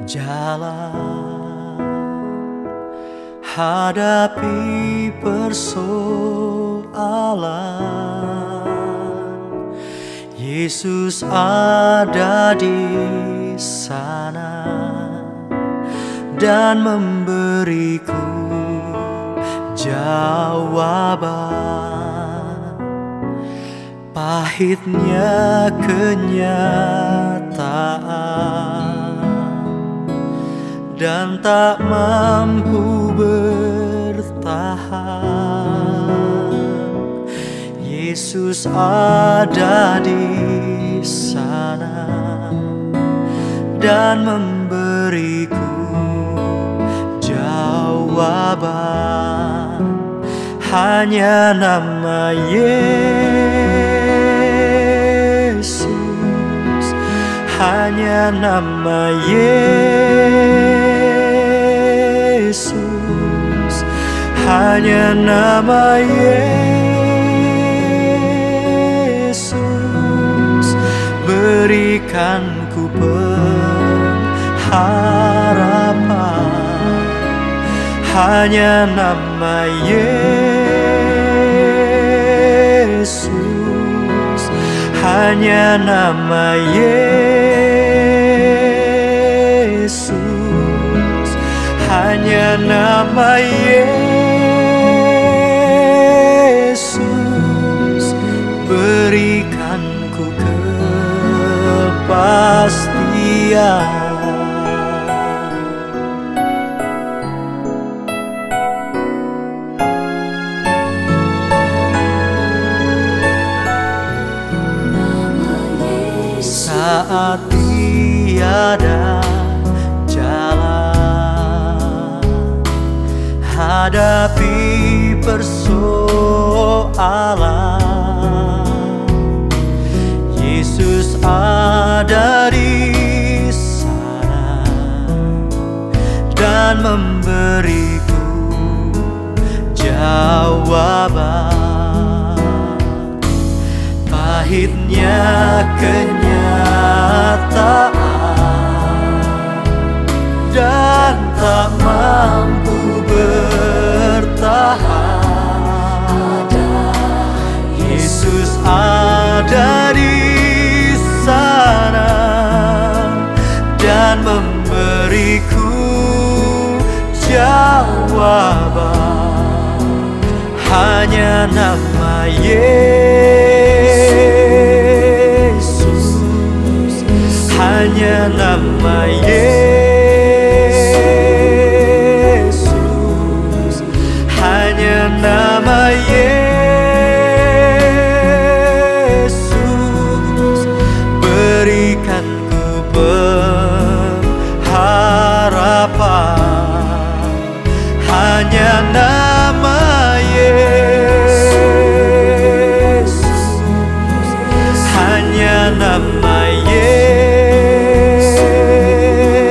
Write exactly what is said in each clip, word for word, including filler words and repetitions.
jalan hadapi persoalan. Yesus ada di sana dan memberiku jawaban. Pahitnya kenyataan dan tak mampu bertahan. Yesus ada di sana dan memberiku jawaban. Hanya nama Yesus, hanya nama Yesus, hanya nama Yesus berikanku pengharapan. Hanya nama Yesus, hanya nama Yesus, hanya nama Yesus berikanku kepastian. Saat tiada jalan hadapi persoalan, Yesus ada di sana dan memberiku jawaban. Pahitnya kenyataan dan tak mampu bertahan. Yesus ada di sana dan memberiku jawaban. Hanya nama Yesus, hanya nama Yesus, hanya nama Yesus berikanku pengharapan. Hanya nama Yesus, hanya nama Yesus,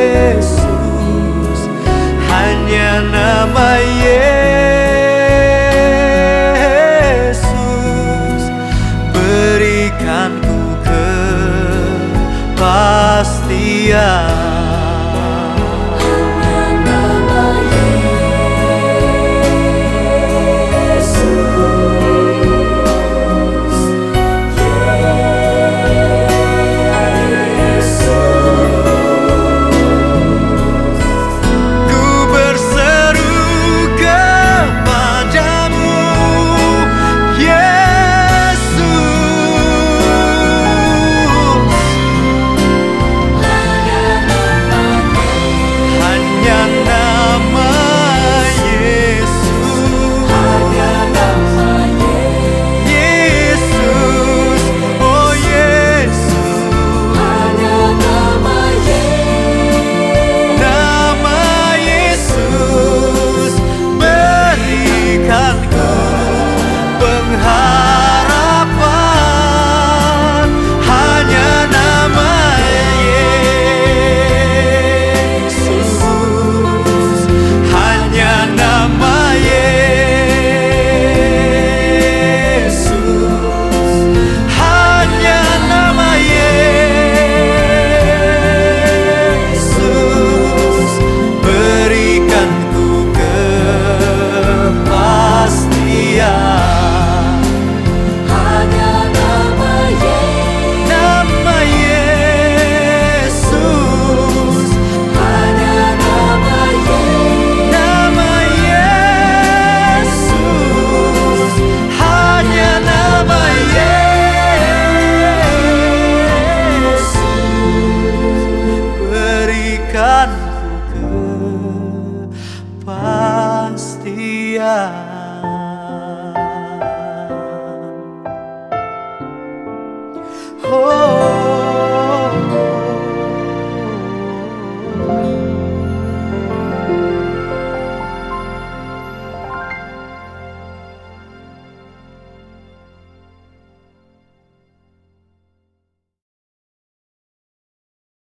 Dia